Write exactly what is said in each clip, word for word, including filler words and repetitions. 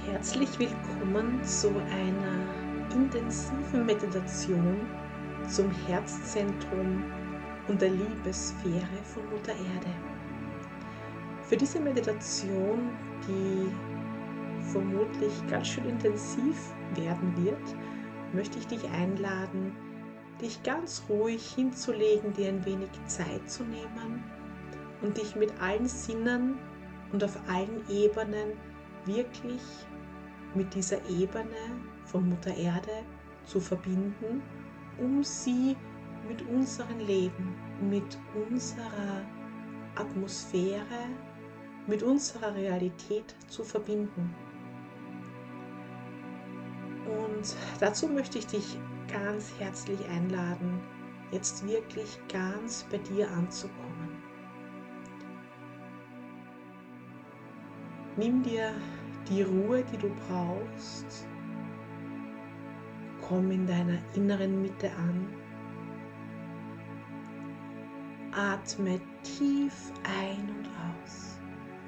Herzlich willkommen zu einer intensiven Meditation zum Herzzentrum und der Liebessphäre von Mutter Erde. Für diese Meditation, die vermutlich ganz schön intensiv werden wird, möchte ich dich einladen, dich ganz ruhig hinzulegen, dir ein wenig Zeit zu nehmen und dich mit allen Sinnen und auf allen Ebenen wirklich mit dieser Ebene von Mutter Erde zu verbinden, um sie mit unserem Leben, mit unserer Atmosphäre, mit unserer Realität zu verbinden. Und dazu möchte ich dich ganz herzlich einladen, jetzt wirklich ganz bei dir anzukommen. Nimm dir die Ruhe, die du brauchst. Komm in deiner inneren Mitte an. Atme tief ein und aus.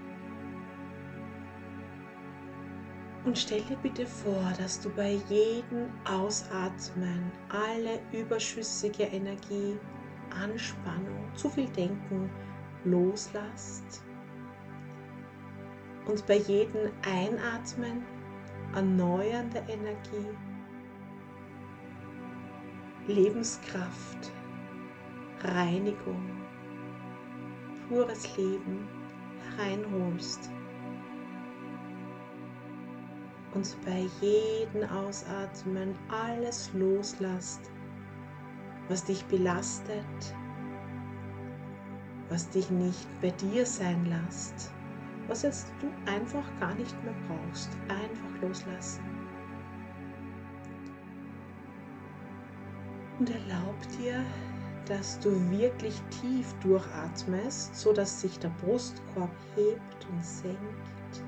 Und stell dir bitte vor, dass du bei jedem Ausatmen alle überschüssige Energie, Anspannung, zu viel Denken loslässt. Und bei jedem Einatmen erneuernde Energie, Lebenskraft, Reinigung, pures Leben hereinholst. Und bei jedem Ausatmen alles loslässt, was dich belastet, was dich nicht bei dir sein lässt, was jetzt du einfach gar nicht mehr brauchst. Einfach loslassen. Und erlaub dir, dass du wirklich tief durchatmest, so dass sich der Brustkorb hebt und senkt.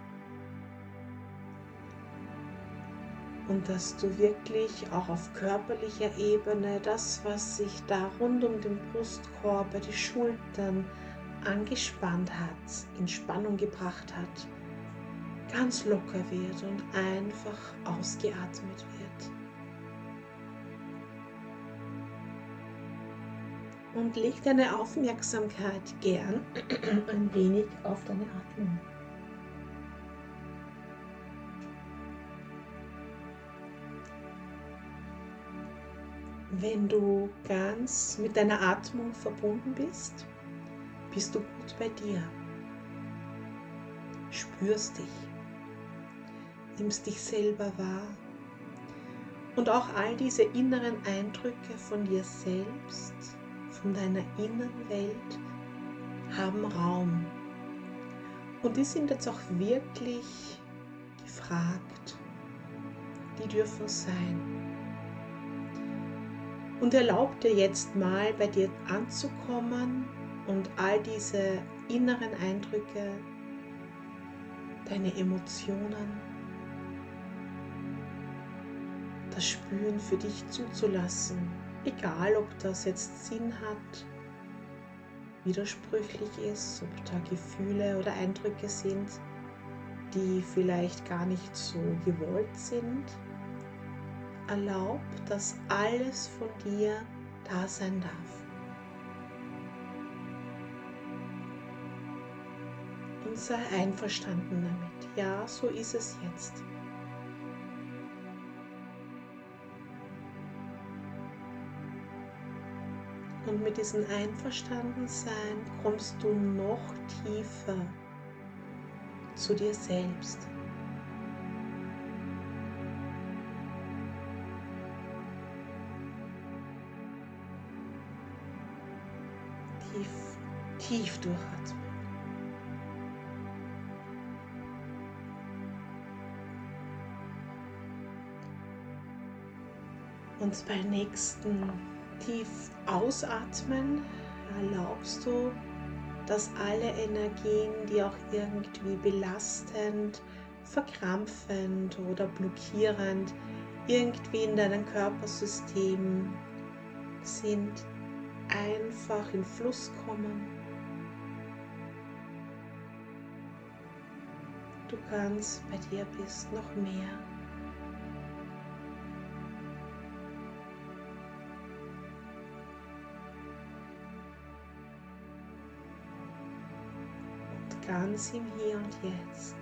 Und dass du wirklich auch auf körperlicher Ebene das, was sich da rund um den Brustkorb, die Schultern angespannt hat, in Spannung gebracht hat, ganz locker wird und einfach ausgeatmet wird. Und leg deine Aufmerksamkeit gern ein wenig auf deine Atmung. Wenn du ganz mit deiner Atmung verbunden bist, bist du gut bei dir. Spürst dich, nimmst dich selber wahr und auch all diese inneren Eindrücke von dir selbst, von deiner inneren Welt, haben Raum. Und die sind jetzt auch wirklich gefragt. Die dürfen sein. Und erlaub dir jetzt mal bei dir anzukommen und all diese inneren Eindrücke, deine Emotionen, das Spüren für dich zuzulassen. Egal, ob das jetzt Sinn hat, widersprüchlich ist, ob da Gefühle oder Eindrücke sind, die vielleicht gar nicht so gewollt sind. Erlaub, dass alles von dir da sein darf. Und sei einverstanden damit. Ja, so ist es jetzt. Und mit diesem Einverstandensein kommst du noch tiefer zu dir selbst. Tief, tief durchatmen. Und beim nächsten tief ausatmen erlaubst du, dass alle Energien, die auch irgendwie belastend, verkrampfend oder blockierend irgendwie in deinem Körpersystem sind, einfach in Fluss kommen du ganz bei dir bist, noch mehr. Und ganz im Hier und Jetzt.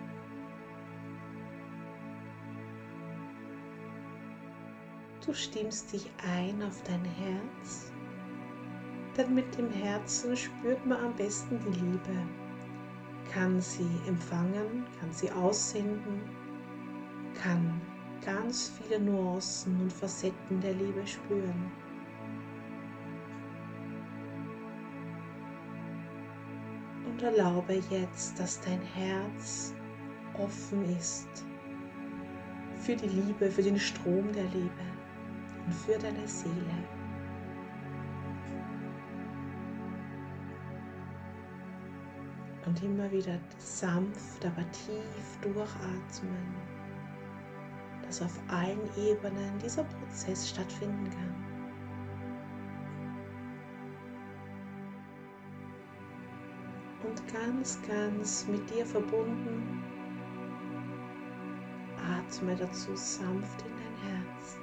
Du stimmst dich ein auf dein Herz, denn mit dem Herzen spürt man am besten die Liebe, kann sie empfangen, kann sie aussenden, kann ganz viele Nuancen und Facetten der Liebe spüren. Und erlaube jetzt, dass dein Herz offen ist für die Liebe, für den Strom der Liebe und für deine Seele. Und immer wieder sanft, aber tief durchatmen, dass auf allen Ebenen dieser Prozess stattfinden kann. Und ganz, ganz mit dir verbunden, atme dazu sanft in dein Herz.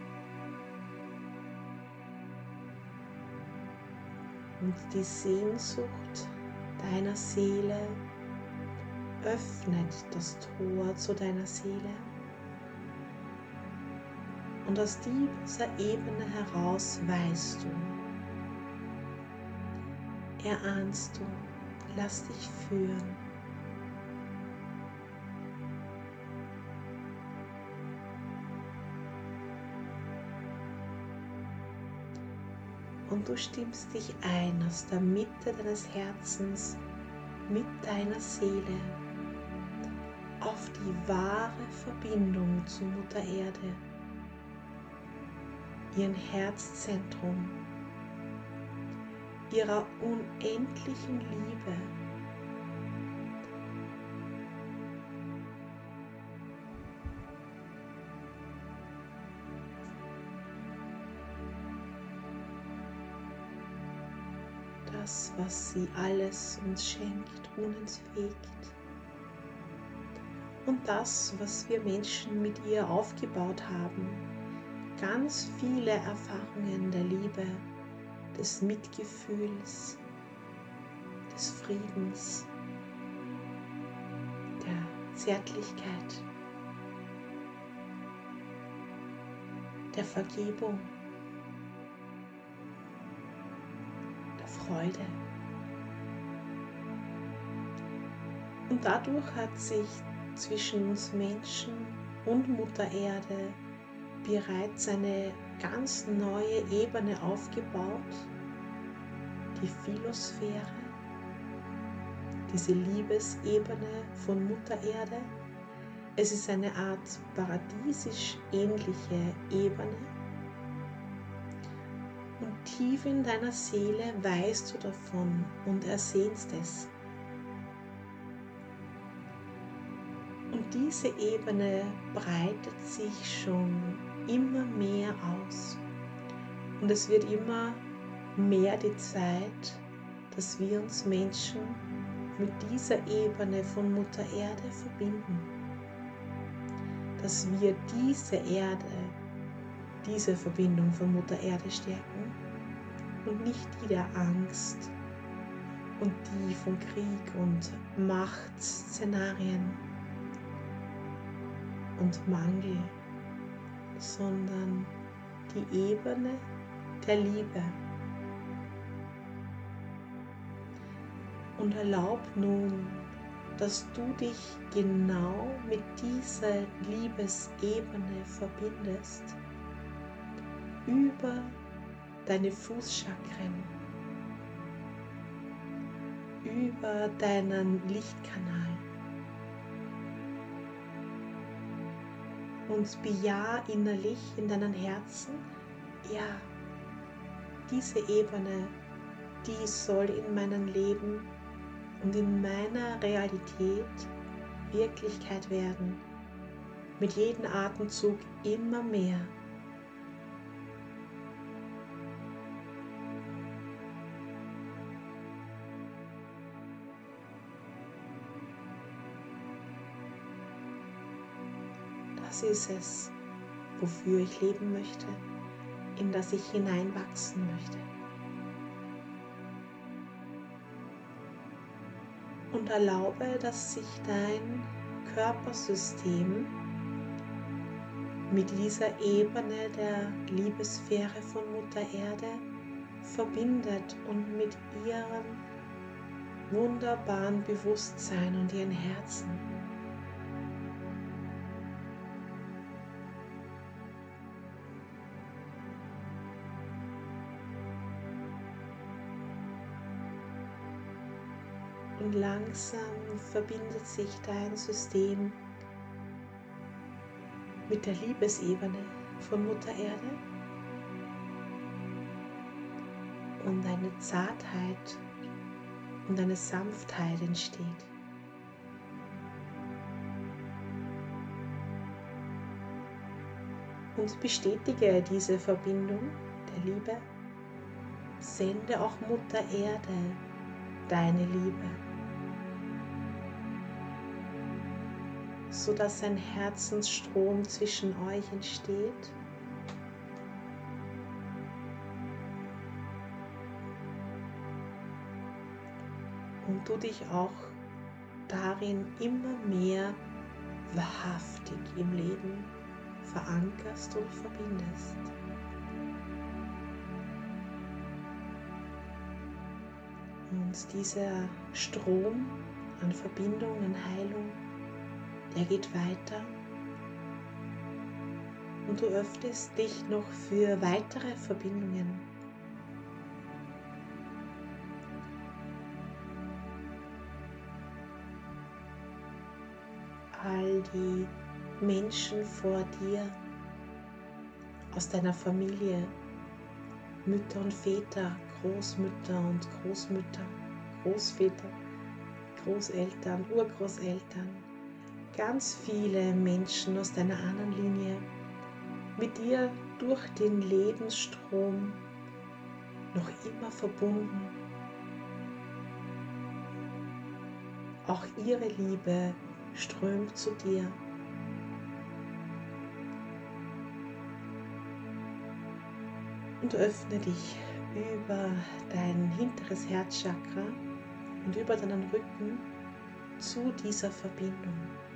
Und die Sehnsucht deiner Seele öffnet das Tor zu deiner Seele. Und aus dieser Ebene heraus weißt du, erahnst du, lass dich führen. Und du stimmst dich ein aus der Mitte deines Herzens mit deiner Seele auf die wahre Verbindung zu Mutter Erde, ihrem Herzzentrum, ihrer unendlichen Liebe. Das, was sie alles uns schenkt, unentwegt. Und das, was wir Menschen mit ihr aufgebaut haben, ganz viele Erfahrungen der Liebe, des Mitgefühls, des Friedens, der Zärtlichkeit, der Vergebung, der Freude. Und dadurch hat sich zwischen uns Menschen und Mutter Erde bereits eine ganz neue Ebene aufgebaut, die Philosphäre, diese Liebesebene von Mutter Erde. Es ist eine Art paradiesisch ähnliche Ebene. Und tief in deiner Seele weißt du davon und ersehnst es. Und diese Ebene breitet sich schon immer mehr aus. Und es wird immer mehr die Zeit, dass wir uns Menschen mit dieser Ebene von Mutter Erde verbinden. Dass wir diese Erde, diese Verbindung von Mutter Erde stärken und nicht die der Angst und die von Krieg und Machtszenarien und Mangel, sondern die Ebene der Liebe. Und erlaub nun, dass du dich genau mit dieser Liebesebene verbindest, über deine Fußchakren, über deinen Lichtkanal. Und bejahe innerlich in deinem Herzen, ja, diese Ebene, die soll in meinem Leben und in meiner Realität Wirklichkeit werden. Mit jedem Atemzug immer mehr. das ist es, wofür ich leben möchte, in das ich hineinwachsen möchte. Und erlaube, dass sich dein Körpersystem mit dieser Ebene der Liebessphäre von Mutter Erde verbindet und mit ihrem wunderbaren Bewusstsein und ihren Herzen. Und langsam verbindet sich dein System mit der Liebesebene von Mutter Erde und eine Zartheit und eine Sanftheit entsteht. Und bestätige diese Verbindung der Liebe. Sende auch Mutter Erde deine Liebe, sodass ein Herzensstrom zwischen euch entsteht. Und du dich auch darin immer mehr wahrhaftig im Leben verankerst und verbindest. Und dieser Strom an Verbindung, an Heilung, der geht weiter. Und du öffnest dich noch für weitere Verbindungen. All die Menschen vor dir, aus deiner Familie, Mütter und Väter, Großmütter und Großmütter, Großväter, Großeltern, Urgroßeltern, ganz viele Menschen aus deiner Ahnenlinie, mit dir durch den Lebensstrom noch immer verbunden. Auch ihre Liebe strömt zu dir. Und öffne dich über dein hinteres Herzchakra und über deinen Rücken zu dieser Verbindung.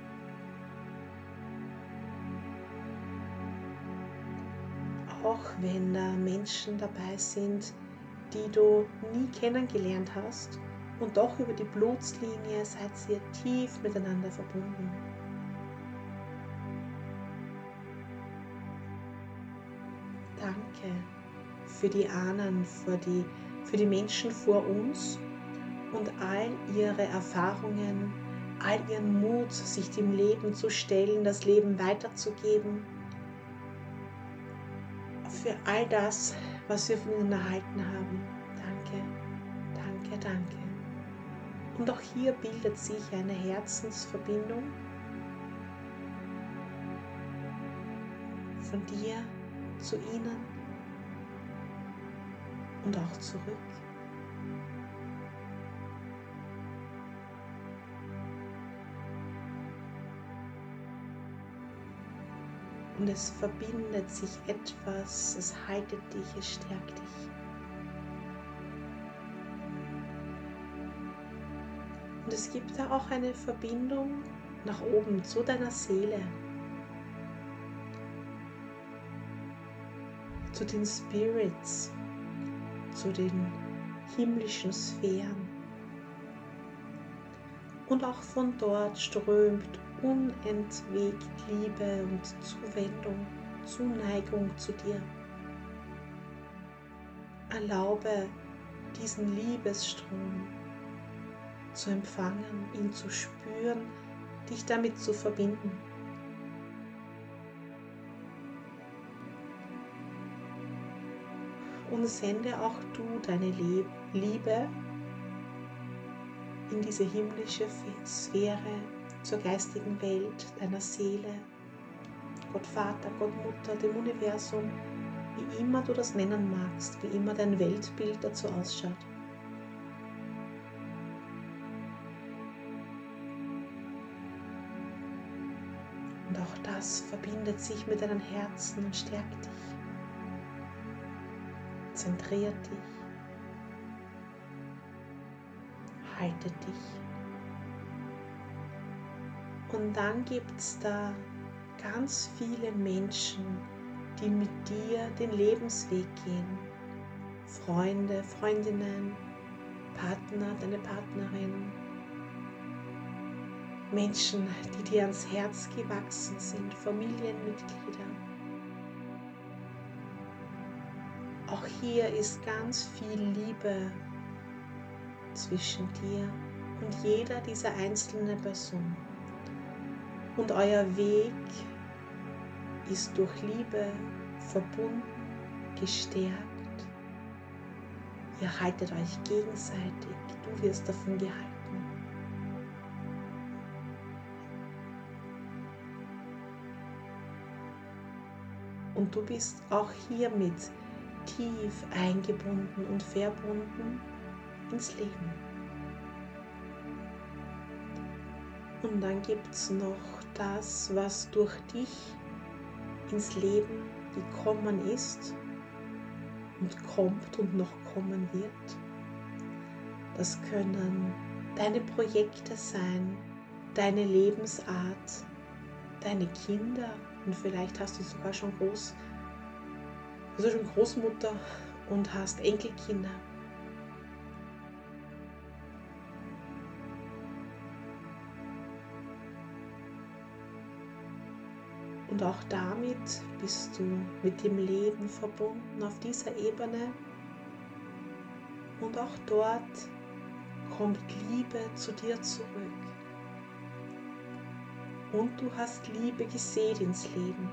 Auch wenn da Menschen dabei sind, die du nie kennengelernt hast, und doch über die Blutslinie seid ihr tief miteinander verbunden. Danke für die Ahnen, für die, für die Menschen vor uns und all ihre Erfahrungen, all ihren Mut, sich dem Leben zu stellen, das Leben weiterzugeben. Für all das, was wir von ihnen erhalten haben. Danke, danke, danke. Und auch hier bildet sich eine Herzensverbindung von dir zu ihnen und auch zurück. Und es verbindet sich etwas, es haltet dich, es stärkt dich. Und es gibt da auch eine Verbindung nach oben zu deiner Seele, zu den Spirits, zu den himmlischen Sphären. Und auch von dort strömt unentwegt Liebe und Zuwendung, Zuneigung zu dir. Erlaube diesen Liebesstrom zu empfangen, ihn zu spüren, dich damit zu verbinden. Und sende auch du deine Liebe in diese himmlische Sphäre, zur geistigen Welt, deiner Seele, Gott Vater, Gott Mutter, dem Universum, wie immer du das nennen magst, wie immer dein Weltbild dazu ausschaut. Und auch das verbindet sich mit deinem Herzen und stärkt dich, zentriert dich, haltet dich. Und dann gibt es da ganz viele Menschen, die mit dir den Lebensweg gehen. Freunde, Freundinnen, Partner, deine Partnerin. Menschen, die dir ans Herz gewachsen sind, Familienmitglieder. Auch hier ist ganz viel Liebe zwischen dir und jeder dieser einzelnen Personen. Und euer Weg ist durch Liebe verbunden, gestärkt. Ihr haltet euch gegenseitig, du wirst davon gehalten. Und du bist auch hiermit tief eingebunden und verbunden ins Leben. Und dann gibt es noch das, was durch dich ins Leben gekommen ist und kommt und noch kommen wird. Das können deine Projekte sein, deine Lebensart, deine Kinder und vielleicht hast du sogar schon groß, also schon Großmutter und hast Enkelkinder. Und auch damit bist du mit dem Leben verbunden auf dieser Ebene. Und auch dort kommt Liebe zu dir zurück. Und du hast Liebe gesät ins Leben.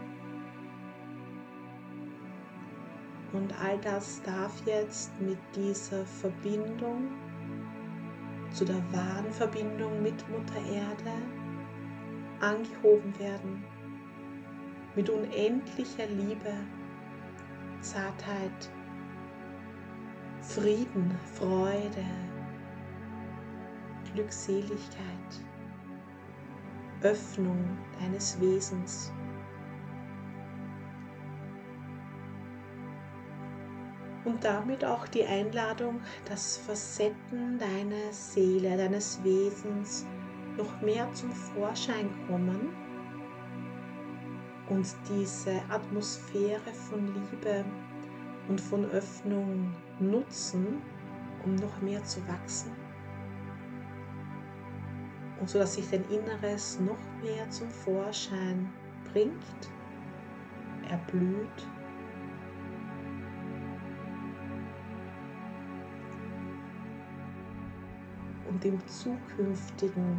Und all das darf jetzt mit dieser Verbindung, zu der wahren Verbindung mit Mutter Erde, angehoben werden. Mit unendlicher Liebe, Zartheit, Frieden, Freude, Glückseligkeit, Öffnung deines Wesens. Und damit auch die Einladung, dass Facetten deiner Seele, deines Wesens noch mehr zum Vorschein kommen und diese Atmosphäre von Liebe und von Öffnung nutzen, um noch mehr zu wachsen. Und so, dass sich dein Inneres noch mehr zum Vorschein bringt, erblüht. Und im Zukünftigen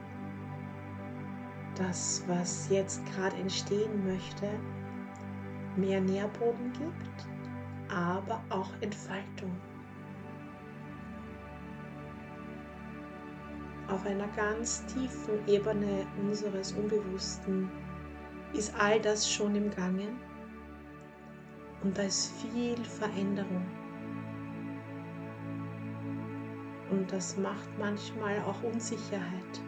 das, was jetzt gerade entstehen möchte, mehr Nährboden gibt, aber auch Entfaltung. Auf einer ganz tiefen Ebene unseres Unbewussten ist all das schon im Gange und da ist viel Veränderung. Und das macht manchmal auch Unsicherheit.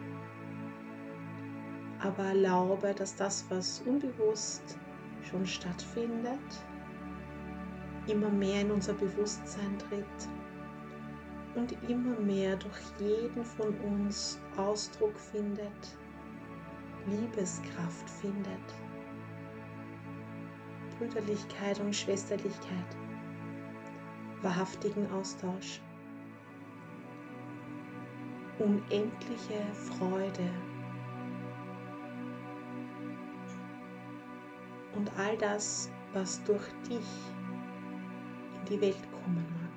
Aber erlaube, dass das, was unbewusst schon stattfindet, immer mehr in unser Bewusstsein tritt und immer mehr durch jeden von uns Ausdruck findet, Liebeskraft findet, Brüderlichkeit und Schwesterlichkeit, wahrhaftigen Austausch, unendliche Freude. Und all das, was durch dich in die Welt kommen mag.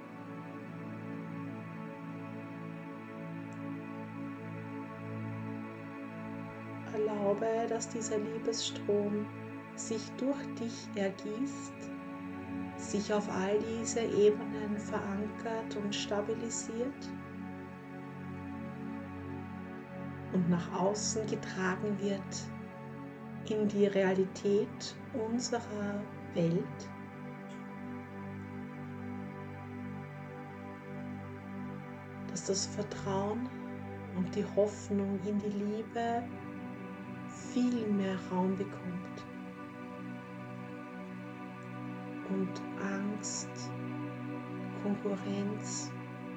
Erlaube, dass dieser Liebesstrom sich durch dich ergießt, sich auf all diese Ebenen verankert und stabilisiert und nach außen getragen wird in die Realität unserer Welt. Dass das Vertrauen und die Hoffnung in die Liebe viel mehr Raum bekommt und Angst, Konkurrenz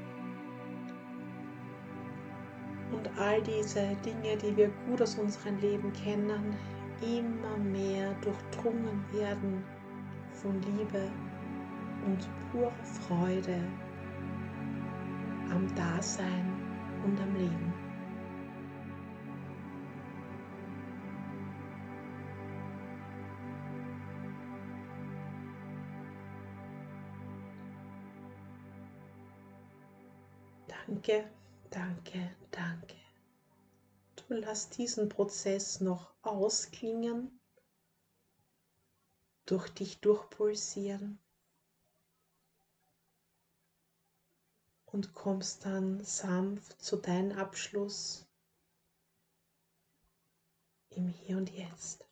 und all diese Dinge, die wir gut aus unserem Leben kennen, immer mehr durchdrungen werden von Liebe und purer Freude am Dasein und am Leben. Danke, danke, danke. Du lass diesen Prozess noch ausklingen, durch dich durchpulsieren und kommst dann sanft zu deinem Abschluss im Hier und Jetzt.